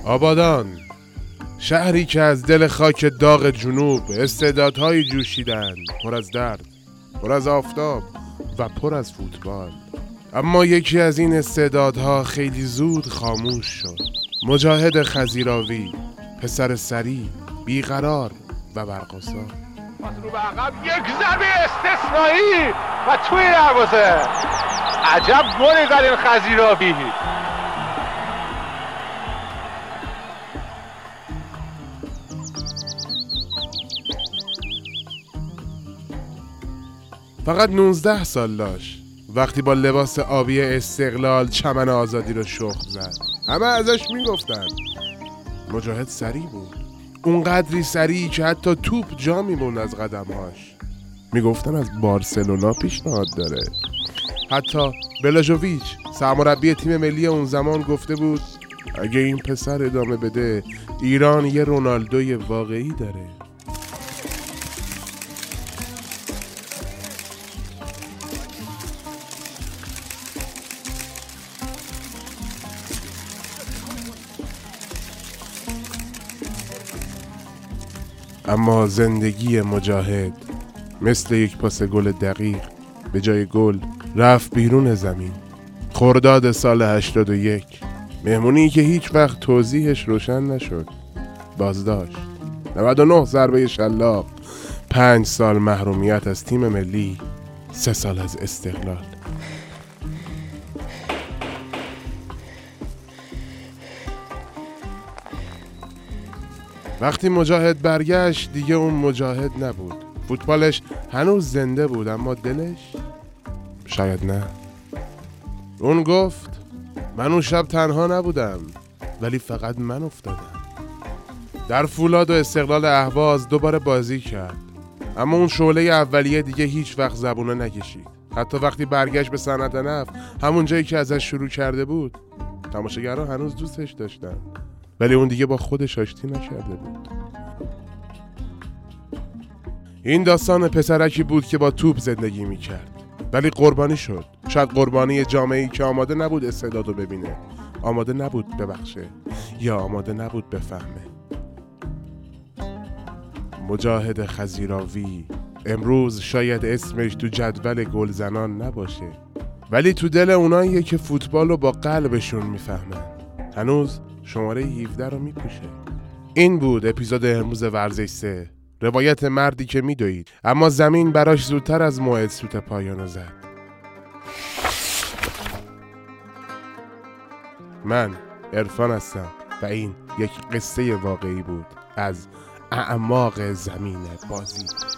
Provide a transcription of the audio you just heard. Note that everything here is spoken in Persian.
آبادان، شهری که از دل خاک داغ جنوب استعدادهایی جوشیدند، پر از درد، پر از آفتاب و پر از فوتبال. اما یکی از این استعدادها خیلی زود خاموش شد. مجاهد خزیراوی، پسر سریع، بیقرار و برقصا. رو به عقب، یک ضربه استثنایی و توی دروازه. عجب گلی زد این خزیراوی. فقط 19 سال داشت وقتی با لباس آبی استقلال چمن آزادی رو شخم زد. همه ازش میگفتن مجاهد سریع بود، اونقدری سریع که حتی توپ جا میموند از قدمهاش. میگفتن از بارسلونا پیشنهاد داره. حتی بلاژوویچ سرمربی تیم ملی اون زمان گفته بود اگه این پسر ادامه بده ایران یه رونالدوی واقعی داره. اما زندگی مجاهد مثل یک پاس گل دقیق به جای گل رفت بیرون زمین. خرداد سال 81، مهمونی که هیچ وقت توضیحش روشن نشد. بازداشت، 99 ضربه شلاق، 5 سال محرومیت از تیم ملی، 3 سال از استقلال. وقتی مجاهد برگشت دیگه اون مجاهد نبود. فوتبالش هنوز زنده بود اما دلش شاید نه. اون گفت من اون شب تنها نبودم ولی فقط من افتادم. در فولاد و استقلال اهواز دوباره بازی کرد اما اون شعله اولیه دیگه هیچ وقت زبونه نکشید. حتی وقتی برگشت به صنعت نفت، همون جایی که ازش شروع کرده بود، تماشاگرها هنوز دوستش داشتن ولی اون دیگه با خودش آشتی نکرده بود. این داستان پسرکی بود که با توپ زندگی میکرد ولی قربانی شد. شاید قربانی جامعه‌ای که آماده نبود استعدادو ببینه، آماده نبود ببخشه یا آماده نبود بفهمه. مجاهد خزیراوی امروز شاید اسمش تو جدول گلزنان نباشه ولی تو دل اوناییه که فوتبالو با قلبشون میفهمن. هنوز شماره 17 رو میپوشه. این بود اپیزود امروز ورزش 3، روایت مردی که میدوید اما زمین براش زودتر از موعد سوت پایانو زد. من عرفان هستم و این یک قصه واقعی بود از اعماق زمین بازی.